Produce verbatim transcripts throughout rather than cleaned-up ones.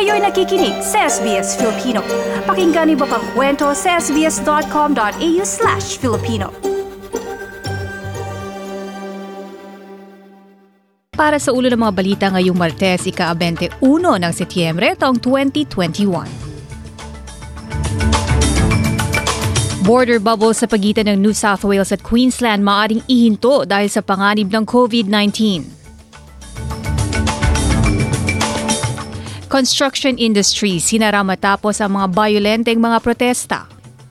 Kayo'y nakikinig sa S B S Filipino. Pakinggan niyo pa ang kwento sa sbs.com.au slash Filipino. Para sa ulo ng mga balita ngayong Martes, ika-twenty-one ng Setyembre taong twenty twenty-one. Border bubble sa pagitan ng New South Wales at Queensland maaaring ihinto dahil sa panganib ng COVID nineteen. Construction industry sinara matapos ang mga bayolenteng mga protesta.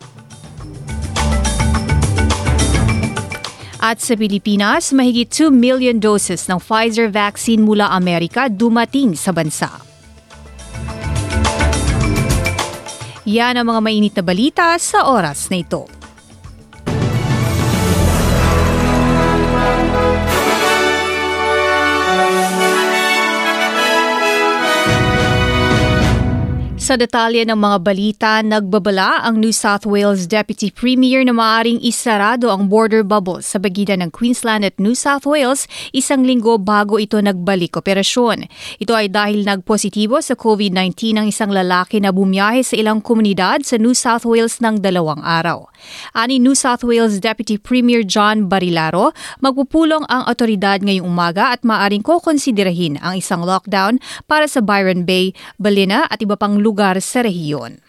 At sa Pilipinas, mahigit two million doses ng Pfizer vaccine mula Amerika dumating sa bansa. Yan ang mga mainit na balita sa oras na ito. Sa detalye ng mga balita, nagbabala ang New South Wales Deputy Premier na maaaring isarado ang border bubble sa pagitan ng Queensland at New South Wales isang linggo bago ito nagbalik operasyon. Ito ay dahil nagpositibo sa COVID nineteen ang isang lalaki na bumiyahe sa ilang komunidad sa New South Wales ng dalawang araw. Ani New South Wales Deputy Premier John Barilaro, magpupulong ang otoridad ngayong umaga at maaaring kokonsiderahin ang isang lockdown para sa Byron Bay, Ballina at iba pang lugar sa rehiyon.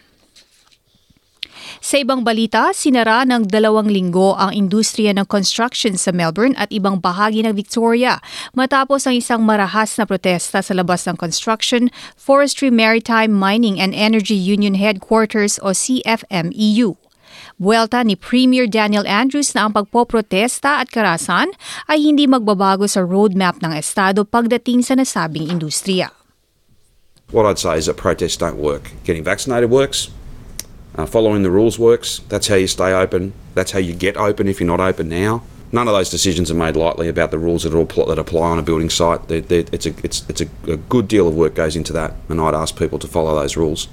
Sa ibang balita, sinara ng dalawang linggo ang industriya ng construction sa Melbourne at ibang bahagi ng Victoria matapos ang isang marahas na protesta sa labas ng Construction, Forestry, Maritime, Mining and Energy Union Headquarters o C F M E U. Buwelta ni Premier Daniel Andrews na ang pagpoprotesta at karahasan ay hindi magbabago sa roadmap ng Estado pagdating sa nasabing industriya. What I'd say is that protests don't work. Getting vaccinated works. Uh, following the rules works. That's how you stay open. That's how you get open if you're not open now. None of those decisions are made lightly about the rules that, are, that apply on a building site. They're, they're, it's a, it's, it's a, a good deal of work goes into that, and I'd ask people to follow those rules.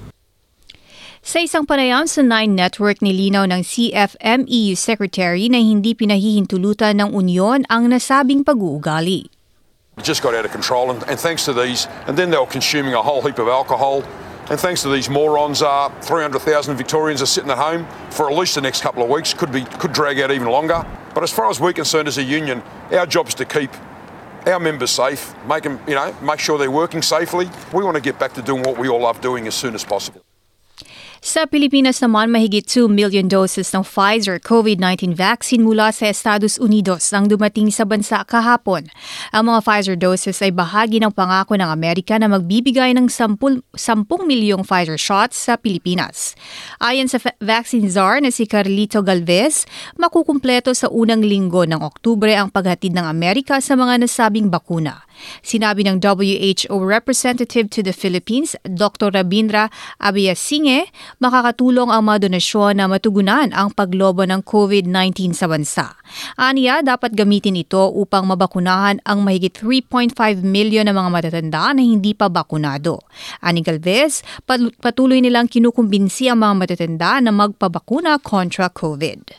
Sa isang panayam sa Nine Network, nilinaw ng C F M E U Secretary na hindi pinahihintulutan ng Unyon ang nasabing pag-uugali. It just got out of control, and, and thanks to these, and then they were consuming a whole heap of alcohol, and thanks to these morons, uh, three hundred thousand Victorians are sitting at home for at least the next couple of weeks, could be could drag out even longer. But as far as we're concerned as a union, our job is to keep our members safe, make them, you know, make sure they're working safely. We want to get back to doing what we all love doing as soon as possible. Sa Pilipinas naman, mahigit two million doses ng Pfizer COVID nineteen vaccine mula sa Estados Unidos ang dumating sa bansa kahapon. Ang mga Pfizer doses ay bahagi ng pangako ng Amerika na magbibigay ng ten milyong Pfizer shots sa Pilipinas. Ayon sa vaccine czar na si Carlito Galvez, makukumpleto sa unang linggo ng Oktubre ang paghatid ng Amerika sa mga nasabing bakuna. Sinabi ng W H O representative to the Philippines, Doctor Rabindra Abiyasinge, makakatulong ang mga donasyon na matugunan ang paglobo ng COVID nineteen sa bansa. Aniya, dapat gamitin ito upang mabakunahan ang mahigit three point five milyon na mga matatanda na hindi pa bakunado. Ani Galvez, patuloy nilang kinukumbinsi ang mga matatanda na magpabakuna kontra COVID.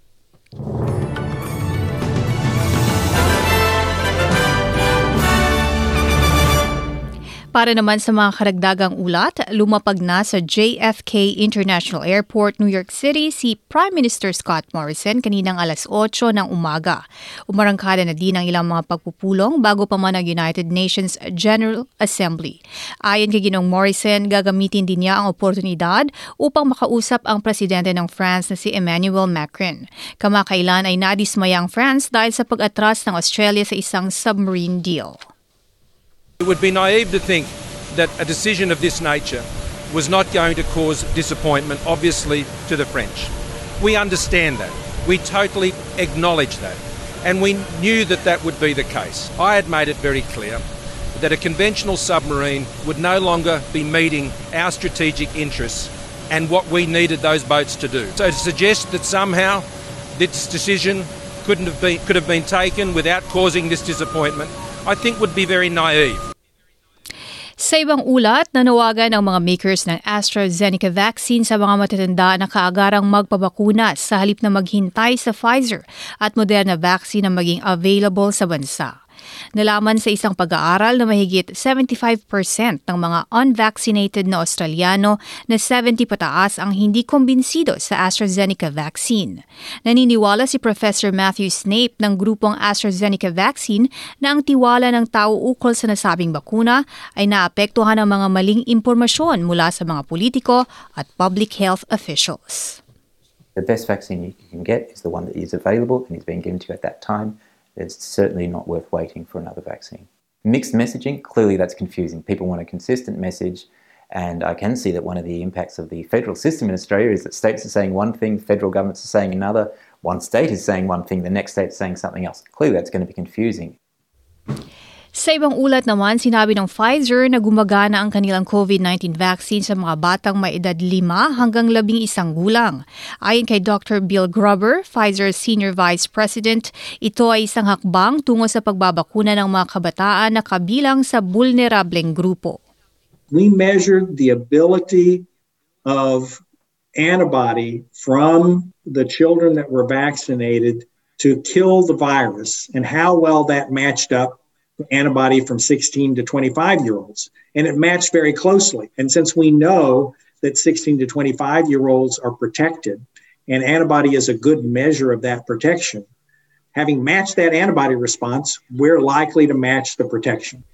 Para naman sa mga karagdagang ulat, lumapag na sa J F K International Airport, New York City si Prime Minister Scott Morrison kaninang alas otso ng umaga. Umarangkada na din ang ilang mga pagpupulong bago pa man ang United Nations General Assembly. Ayon kay Ginong Morrison, gagamitin din niya ang oportunidad upang makausap ang presidente ng France na si Emmanuel Macron. Kamakailan ay nadismaya ang France dahil sa pag-atras ng Australia sa isang submarine deal. It would be naive to think that a decision of this nature was not going to cause disappointment, obviously, to the French. We understand that. We totally acknowledge that. And we knew that that would be the case. I had made it very clear that a conventional submarine would no longer be meeting our strategic interests and what we needed those boats to do. So to suggest that somehow this decision couldn't have been, could have been taken without causing this disappointment, I think would be very naive. Sa ibang ulat, nanawagan ang mga makers ng AstraZeneca vaccine sa mga matatanda na kaagarang magpabakuna sa halip na maghintay sa Pfizer at Moderna vaccine na maging available sa bansa. Nalaman sa isang pag-aaral na mahigit seventy-five percent ng mga unvaccinated na Australiano na seventy pataas ang hindi kumbinsido sa AstraZeneca vaccine. Naniniwala si Professor Matthew Snape ng grupong AstraZeneca vaccine na ang tiwala ng tao ukol sa nasabing bakuna ay naapektuhan ng mga maling impormasyon mula sa mga politiko at public health officials. The best vaccine you can get is the one that is available and is being given to you at that time. It's certainly not worth waiting for another vaccine. Mixed messaging, clearly that's confusing. People want a consistent message, and I can see that one of the impacts of the federal system in Australia is that states are saying one thing, federal governments are saying another, one state is saying one thing, the next state is saying something else. Clearly that's going to be confusing. Sa ibang ulat naman, sinabi ng Pfizer na gumagana ang kanilang COVID nineteen vaccine sa mga batang may edad lima hanggang labing isang gulang. Ayon kay Doctor Bill Gruber, Pfizer's Senior Vice President, ito ay isang hakbang tungo sa pagbabakuna ng mga kabataan na kabilang sa vulnerableng grupo. We measured the ability of antibody from the children that were vaccinated to kill the virus and how well that matched up antibody from sixteen to twenty-five year olds. And it matched very closely. And since we know that sixteen to twenty-five year olds are protected and antibody is a good measure of that protection, having matched that antibody response, we're likely to match the protection.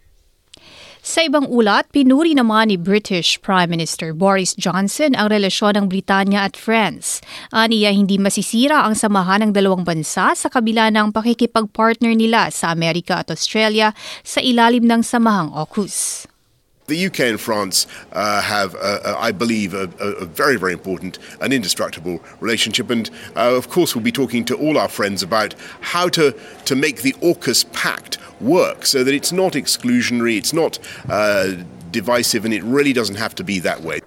Sa ibang ulat, pinuri naman ni British Prime Minister Boris Johnson ang relasyon ng Britanya at France. Aniya hindi masisira ang samahan ng dalawang bansa sa kabila ng pakikipag-partner nila sa Amerika at Australia sa ilalim ng samahang AUKUS. The U K and France uh, have, uh, uh, I believe, a, a very, very important and indestructible relationship. And, uh, of course, we'll be talking to all our friends about how to, to make the AUKUS Pact work so that it's not exclusionary, it's not uh, divisive, and it really doesn't have to be that way.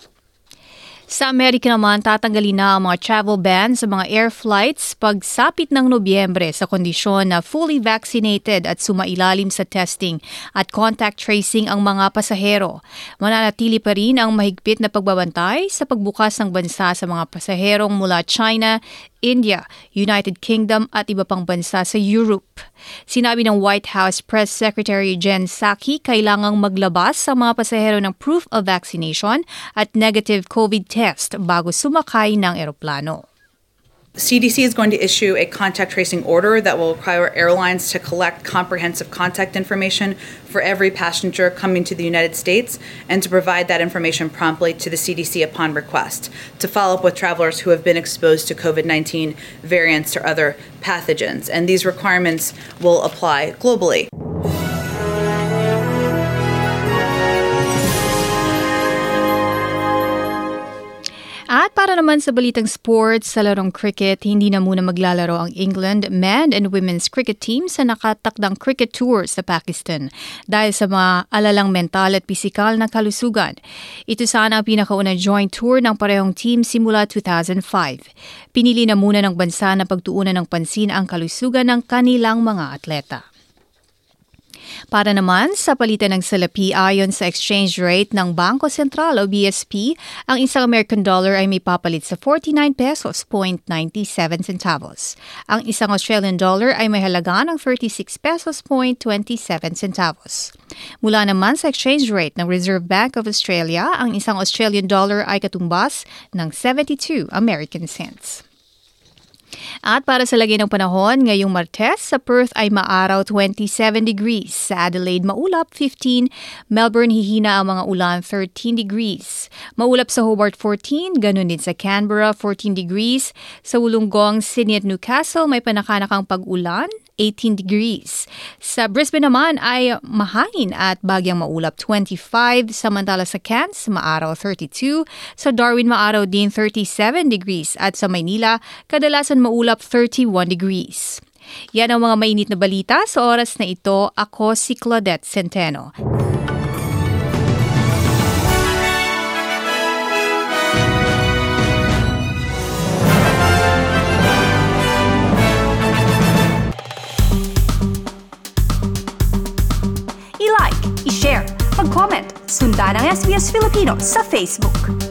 Sa Amerika naman, tatanggalin na ang mga travel ban sa mga air flights pagsapit ng Nobyembre sa kondisyon na fully vaccinated at sumailalim sa testing at contact tracing ang mga pasahero. Mananatili pa rin ang mahigpit na pagbabantay sa pagbukas ng bansa sa mga pasaherong mula China, India, United Kingdom at iba pang bansa sa Europe. Sinabi ng White House Press Secretary Jen Psaki, kailangang maglabas sa mga pasahero ng proof of vaccination at negative COVID test bago sumakay ng eroplano. C D C is going to issue a contact tracing order that will require airlines to collect comprehensive contact information for every passenger coming to the United States and to provide that information promptly to the C D C upon request, to follow up with travelers who have been exposed to COVID nineteen variants or other pathogens. And these requirements will apply globally. At para naman sa balitang sports, sa larong cricket, hindi na muna maglalaro ang England men and women's cricket team sa nakatakdang cricket tour sa Pakistan dahil sa mga alalang mental at pisikal na kalusugan. Ito sana ang pinakaunang joint tour ng parehong team simula two thousand five. Pinili na muna ng bansa na pagtuunan ng pansin ang kalusugan ng kanilang mga atleta. Para naman sa palitan ng salapi ayon sa exchange rate ng Bangko Sentral o B S P, ang isang American dollar ay may papalit sa forty-nine pesos point nine seven centavos. Ang isang Australian dollar ay may halaga ng thirty-six pesos point two seven centavos. Mula naman sa exchange rate ng Reserve Bank of Australia, ang isang Australian dollar ay katumbas ng seventy-two American cents. At para sa lagay ng panahon, ngayong Martes, sa Perth ay maaraw twenty-seven degrees, sa Adelaide maulap fifteen, Melbourne hihina ang mga ulan thirteen degrees, maulap sa Hobart fourteen, ganun din sa Canberra fourteen degrees, sa Wollongong, Sydney at Newcastle may panakanakang pag-ulan eighteen degrees. Sa Brisbane naman ay mahangin at bagyang maulap twenty-five, samantala sa Cairns maaraw thirty-two, sa Darwin maaraw din thirty-seven degrees at sa Maynila kadalasan maulap thirty-one degrees. Yan ang mga mainit na balita sa oras na ito. Ako si Claudette Centeno. I-like, i-share, mag-comment, sundan ang S B S Filipino sa Facebook.